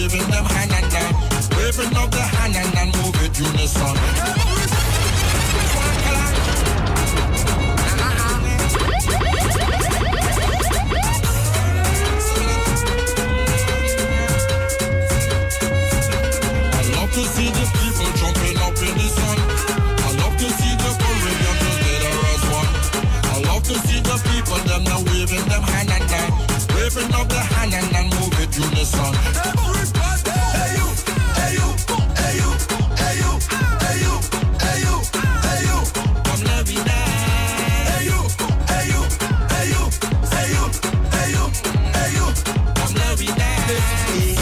waving them hand and then waving up the hand and then move it unison. To see the people jumping up in the sun. I love to see the Caribbean together as one. I love to see the people them now waving them hand and then waving up the hand and then move it unison. Everybody, hey you, hey you, hey you, hey you, hey you, hey you, hey you, come let me dance. Hey you, hey you, hey you, hey you, hey you, hey you, come let me dance.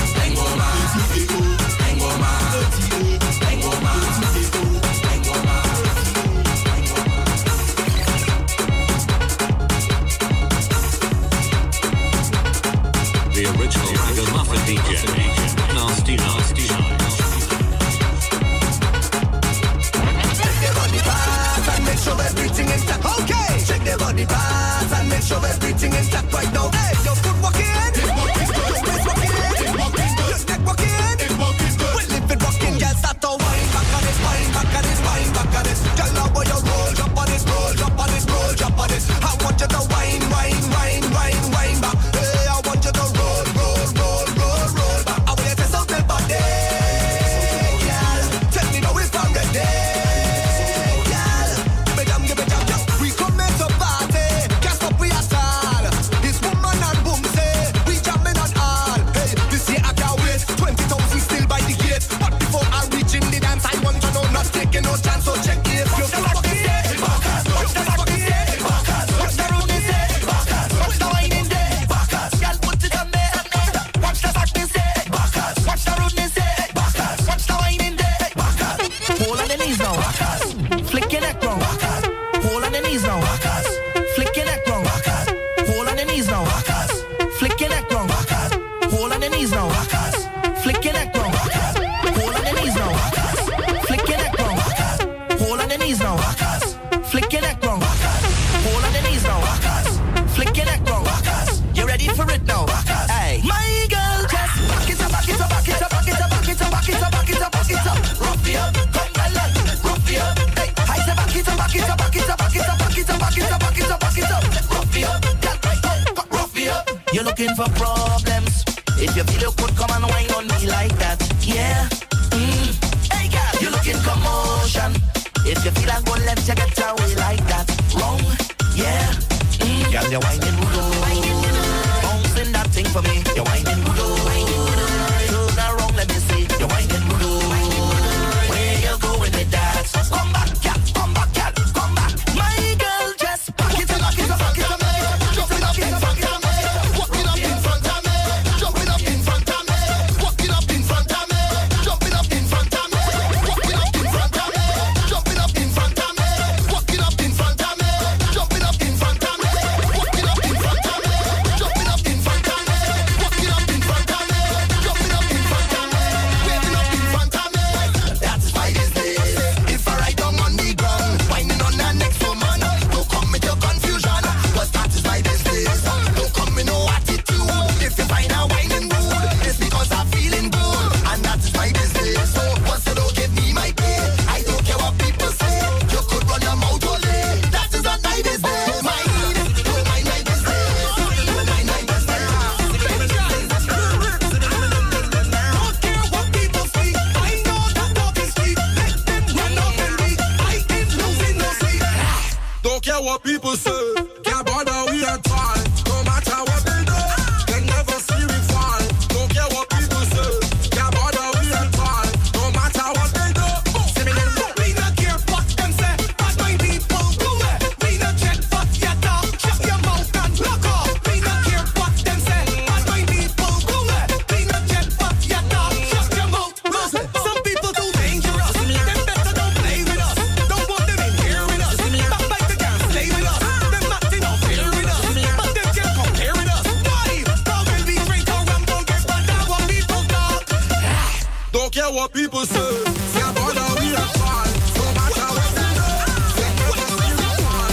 Nasty, nasty. Check the body parts and make sure everything intact. Okay. Check the body parts and make sure everything intact right now. Hey, your foot walking. Your waist walking. Your neck walking. Well, if it walking, girl, start to wine back on it, wine back on it, wine back on it. Girl, now boy, you roll, jump on it, roll, jump on it, roll, jump on it. I want you to wine, wine, wine, wine, wine back. Hey, I want you to roll, roll, roll, roll, roll back. I want you to something body, girl. Tell me now if I'm ready, girl. Give me jam, jam. We come here to party, can't stop we at all. This woman and boom say we jamming on all. Hey, this year I can't wait. 20,000 still by the gate, but before I reach in the dance, I want to know not taking no chance. So check if you feel like it. Watch the fucking say, watch the room say, watch the wine in there. Girl, put it on there. Watch the fucking say, watch the room say, watch the wine in there. Hold on the knees now, flick your neck wrong. Hold on the knees now, flick your neck wrong. Hold on the knees now, flick your neck wrong. Hold on the knees now, flick your neck wrong. Hold on the knees now, flick your neck wrong. Hold on the knees now, flick your neck wrong. Hold on the knees now, flick your neck wrong. You ready for it now? Hey, my girl, just back it up, back it up, back it up, back it up, back it up, back it up, back it up, back it up. Rough it up, come my love, rough it up. Hey, I say back it up, back it up, back it up, back it up, back it up, back it up, back it up, back it up. Rough it up, girl, rough it up. You're looking for problems. If you feel you could come and whine on me like that, yeah. Hey girl, you're looking commotion. If you feel I'm gonna let you get away like that, wrong, yeah. Girl, you're whining good, bouncing that thing for me. You're whining good, turn around, let me see. You're whining good, where you going with that? Come back, girl, come back, girl, come back. My girl, just back it up, back it up, back it up. Jumping up in front of me, walking up in front of me, jumping up in front of me, walking up in front of me, jumping up in front of me, walking up in front of me, jumping up in front of me, walking up in front of me, jumping up in front of me, walking up in front of me, jumping up in front of me, walking up in front of me, jumping up in front of me, waving up in front of me. That's my business. If I ride down on the ground, whining on the next woman, don't come with your confusion, 'cause that is my business. Don't come with no attitude. If you find a whining mood, it's because I'm feeling good, and that is my business. So once you don't give me my pay, I don't care what people say. You could run your mouth all day. That is not my business. Mind, don't mind my business. Don't mind my business. Don't care what people speak. I know that talk is cheap. Let them run up and beat. I ain't losing no sleep. Don't care what people say, can't bother we at all. No matter what they do, they never see me fall. Don't care what people say, can't bother we at all. No matter what they do. We not care what them say. Bad mind people do it. We not check what you talk. Shut your mouth and lock off. We not care what them say. Bad mind people do it. We not check what you talk. Shut your mouth. Some people too dangerous. Them better don't play with us. Don't want them in here with us. Backbite they can't stay with us. Them not interfere with us. But them can't compare with us. Why? Now when we drink our rum, don't get bad at what people talk. Don't care what people say, can't bother we at all. No matter what they do, they never see me fall.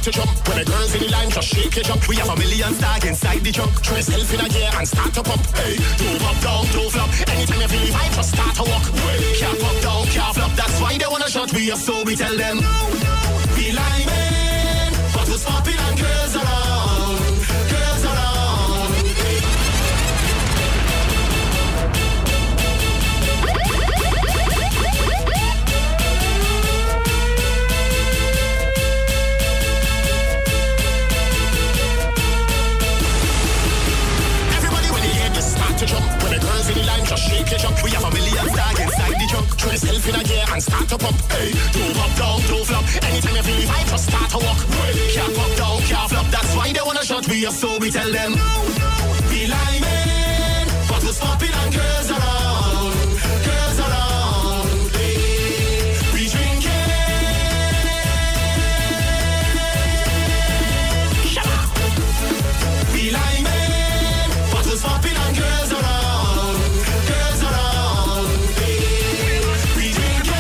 to jump. When the girls in the line just shake it jump. We have a million stag inside the trunk. Throw yourself in a gear and start to pump. Hey, don't up, down, don't flop. Anytime you feel the vibe, just start to walk. Can't up, down, can't flop. That's why they wanna shot we up, so we tell them. We liming, but we're popping and girls around. Girls around. Everybody when you hear this start to jump. When the girls in the line just shake it jump. We have a million stag inside the trunk. Throw yourself in a gear and start to pump. Hey, don't up, down, don't flop. Anytime you feel the vibe, just start to walk. Can't up, down, can't flop. That's why they wanna shot we up, so we tell them. We liming, but we're popping and girls around. Girls around. Hey, we drinking. Shut up. We liming, but we're popping and girls around. Girls around. Hey, we drinking.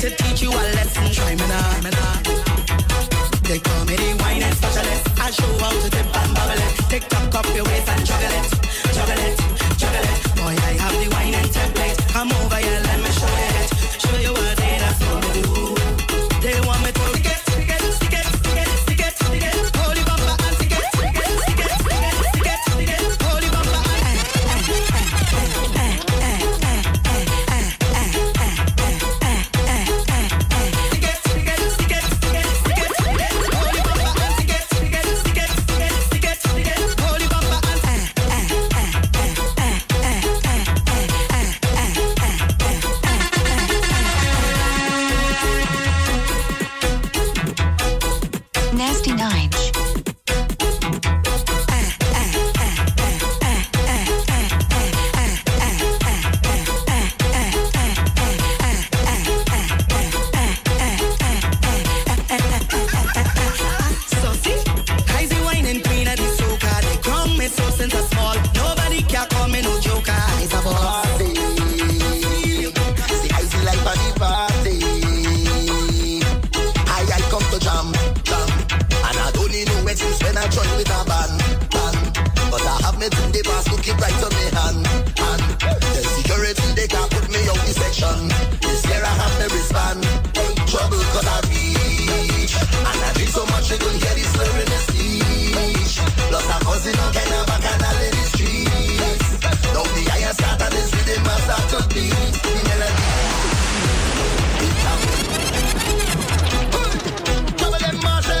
to teach you a lesson. Try me now. They call me the wine and specialist. I'll show how to dip and bubble it. Take top off your waist and juggle it. Boy, I have the wine and template. Come over here, let me show you it. Show you what they have to do. They want me to stick it. Holy bumper and stick it. Holy bumper and Nasty Nine. so see, I's the wine queen of the soca. They crown me so since I'm small. Nobody can call me no joker. I's a boss. See, I's the life of the party. I come to jam. And I don't need no excuse when I join with a band. But I have me in the past to keep right on me hand. The security, they can't put me out the section. This year I have me wristband. Trouble cause I reach. And I drink so much you could hear the slur in the speech. Plus I'm causing all kind of bacchanal in the streets. Now the iron start and this rhythm I start to beat. The melody. Trouble them Marshall.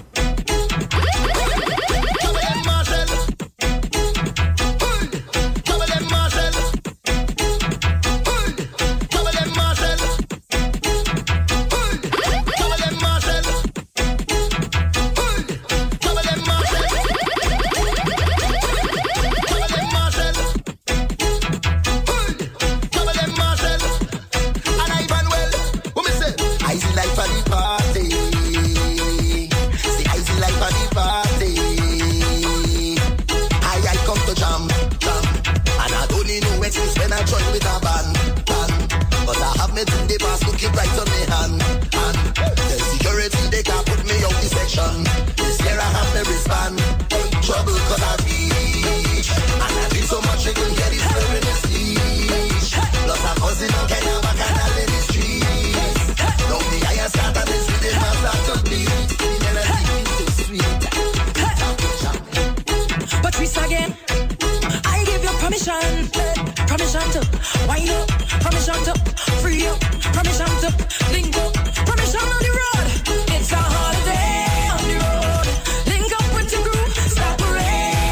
Permission to wind up, permission to free up, permission to link up, permission on the road. It's a holiday on the road. Link up with your crew, stop parade.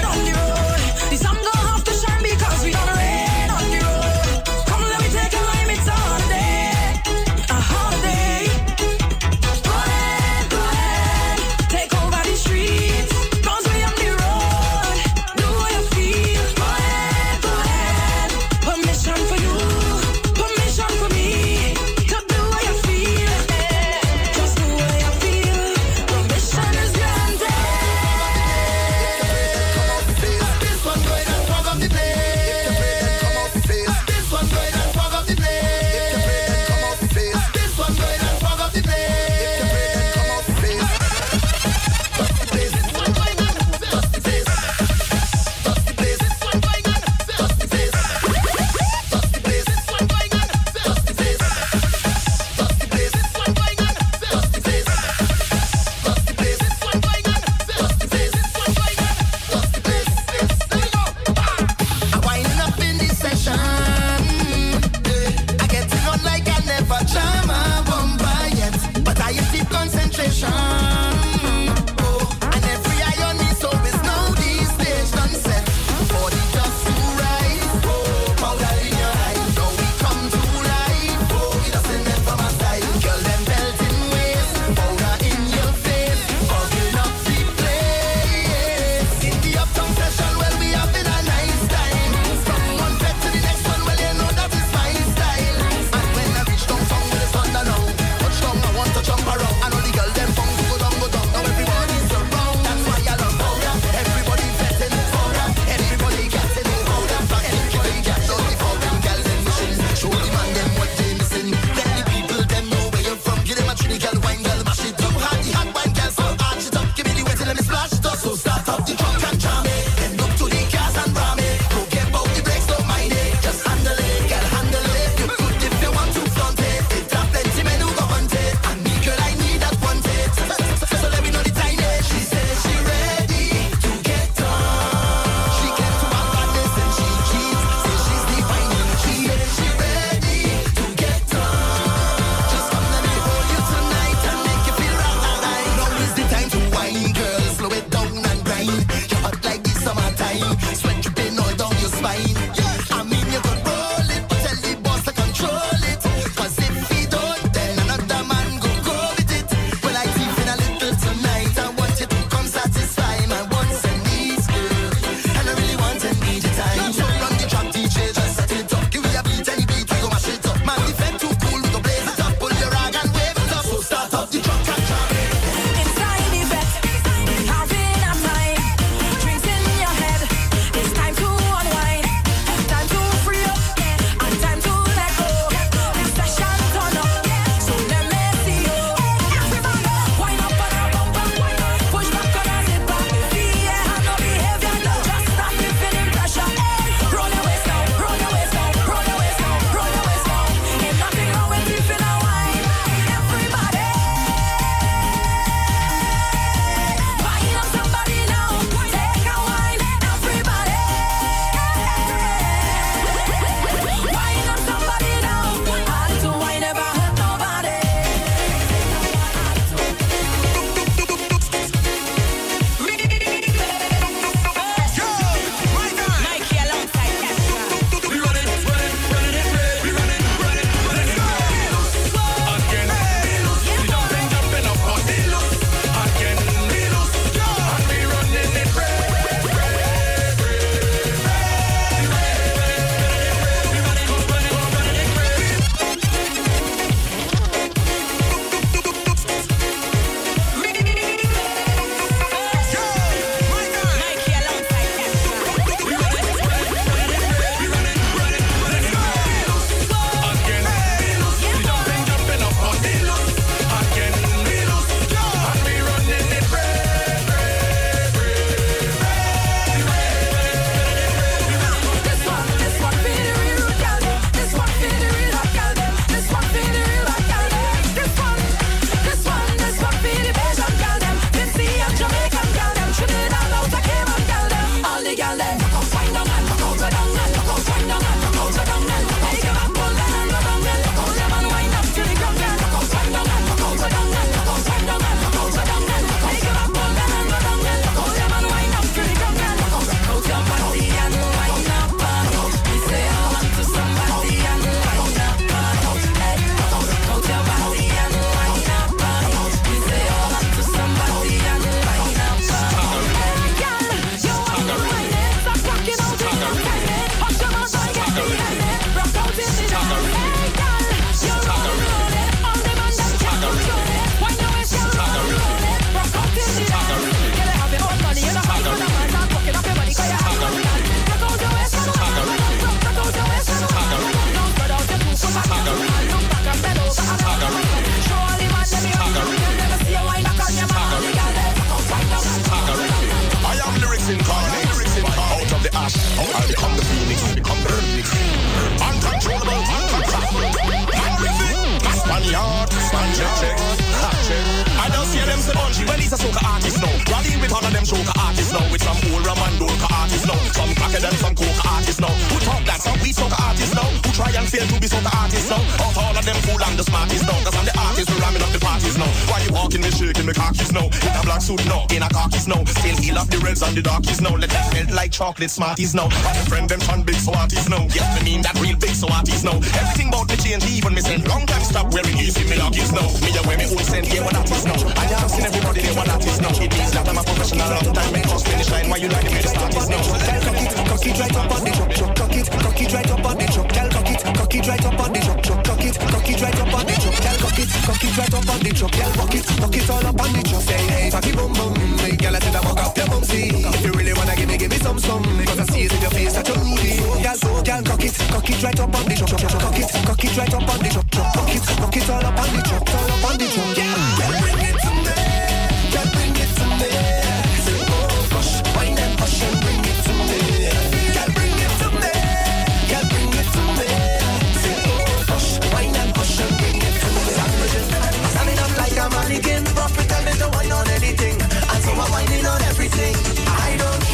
Spaniard, check. I don't see them say bungee, well he's a soca artist now. Rallying with all of them soca artists now. With some old Ramandolka artists now. Some cracker and some coca artists now. Who talk that, some we soca artists now. Who try and fail to be soca artists now. Out all of them fool and the smartest now. Cause I'm the artist who ramming up the parties now. Why you walking me shaking me khakis now? In a black suit now, in a khakis now. Still heal up the reds and the darkies now. Let them melt like chocolate smarties now. And them friend them turn big so artists now. Yes, me mean that real big so artists now. Everything about me change, even me send long time stop wearing easy me lockies now. Me a wear me own send here what that is now. I have seen everybody there what that is now. It means that I'm a professional long time. Make us finish line while you like the way the start is now. Cock it right up on the truck. Cock it right up on the truck. Girl, cock it right up on the truck. Cock it right up on the truck. Girl, cock it right up on the truck. Girl, cock it all up on the truck. Say hey, cocky bum bum. Hey, girl, I said I walk up your bum see. If you really wanna give me some. Cause I see it in your face that you're rudy. Girl, cock it right up on the truck. Cock it right up on the truck. Cock it all up on the truck. All up on the truck. Girl, bring it to me. Girl, bring it to me. Say oh, push, wine and push and bring it to me. Girl, bring it to me. Girl, bring it to me. Say oh, push, wine and push and bring it to me. Standing up like a mannequin, profit and they don't wine on anything, and so I'm whining on everything. I don't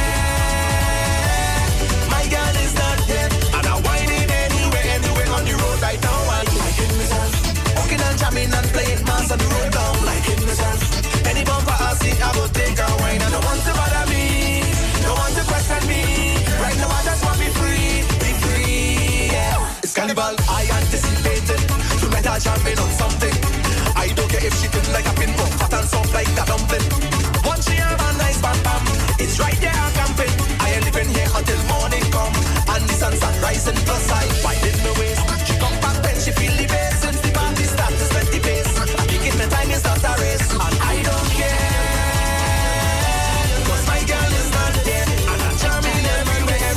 care. My girl is not dead, and I'm whining anywhere on the road right now. I'm liking myself, walking and jamming and playing mass on the road down, liking myself. Any bumper I see, I will take a wine. I don't want to bother me, don't want to question me. Right now I just want to be free, yeah. It's carnival, I anticipated to metal jamming on something. I don't care if she feel like a pin pump, fat and soft like a dumpling. Once she have a nice bam bam, it's right there I'm camping. I ain't living here until morning come, and the sun's rising plus I widen the waist. She come back when she feel the bass, since the party starts to set the pace. I think it's my time is not a race, and I don't care, cause my girl is not dead, and I'm jamming everywhere.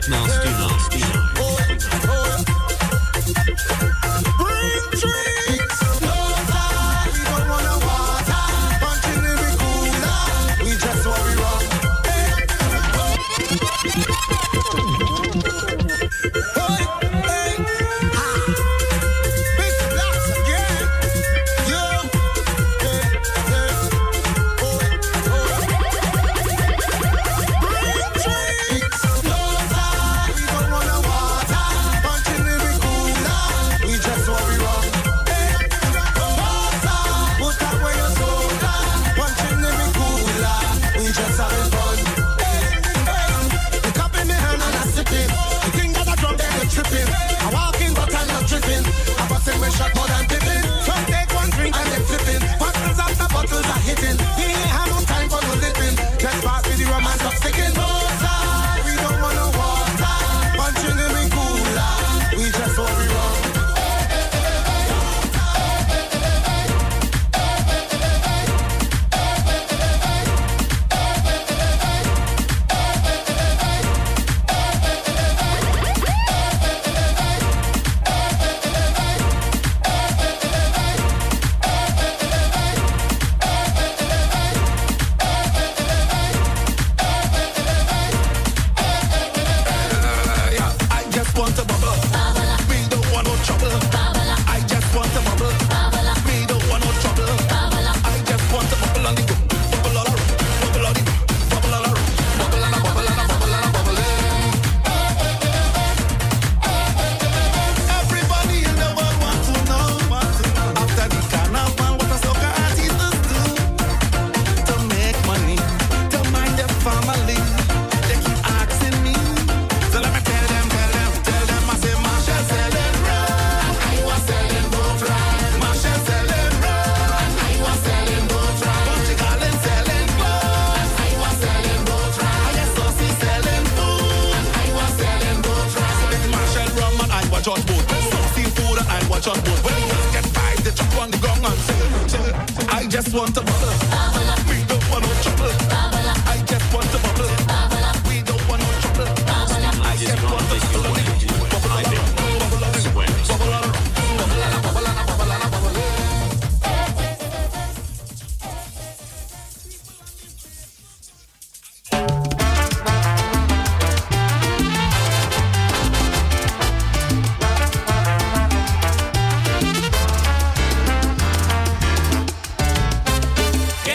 Que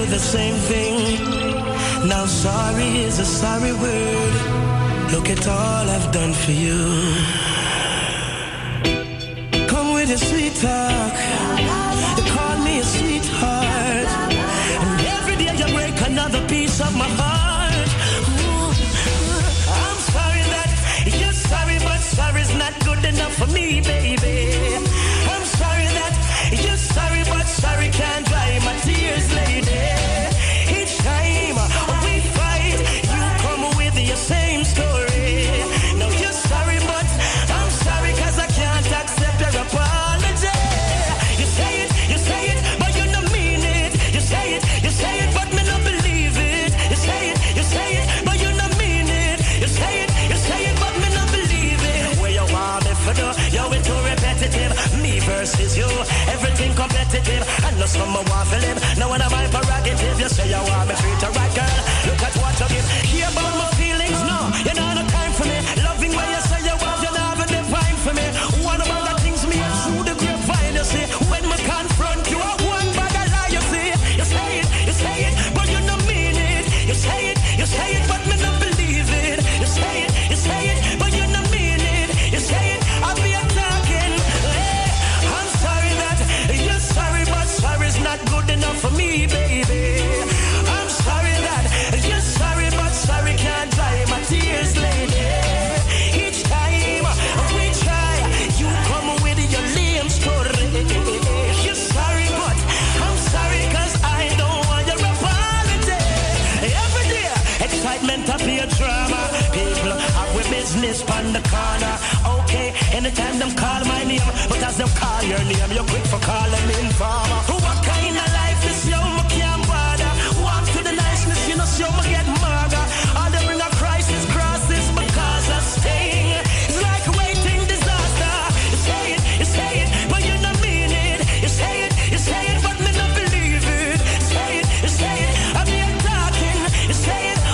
the same thing. Now sorry is a sorry word. Look at all I've done for you. Come with your sweet talk. You call me a sweetheart. And every day you break another piece of my heart. Ooh, I'm sorry that you're sorry, but sorry's not good enough for me, baby. I'm sorry that you're sorry, but sorry can't dry my tears, lady. Each time we fight, you come with your same story. No, you're sorry, but I'm sorry, cause I can't accept your apology. You say it, but you don't mean it. You say it, but me not believe it. You say it, but you don't mean it. You say it, but me not believe it. Where you want me for do? You're too repetitive. Me versus you, everything competitive. I know someone want to live. Now when I'm my prerogative, you say you want me treat her right, girl. Look at what you give. Hear about my feelings? No, you don't have no time for me. Loving where you say you want, you don't have a divine for me. One about the things me through the grapevine, you see. When me confront you, one bag of lie, you see. You say it, but you don't mean it. You say it, but me not believe it. You say it, but you don't mean it. You say it, I'll be talking. Hey, I'm sorry that you're sorry, but sorry's not good enough for me, baby. I'm sorry that you're sorry, but sorry can't dry my tears, lady. Each time we try, you come with your lame story. You're sorry, but I'm sorry, cause I don't want your apology. Every day, excitement up your drama. People have with business on the corner. Okay, anytime them call my name, but as them call your name, you're quick for calling me informer. What kind of life is you, me can't bother. Walk to the niceness, you know, so me get murder. All they bring a crisis, crosses because of sting. It's like waiting disaster. You say it, but you don't mean it. You say it, but me not believe it. You say it, I'm here talking. You say it,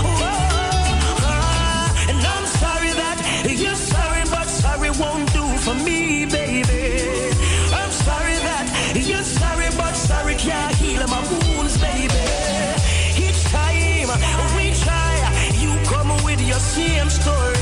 and I'm sorry that you're sorry, but sorry won't do for me, baby. I'm sorry that you're sorry, but sorry can't heal my wounds, baby. Each time we try, you come with your same story.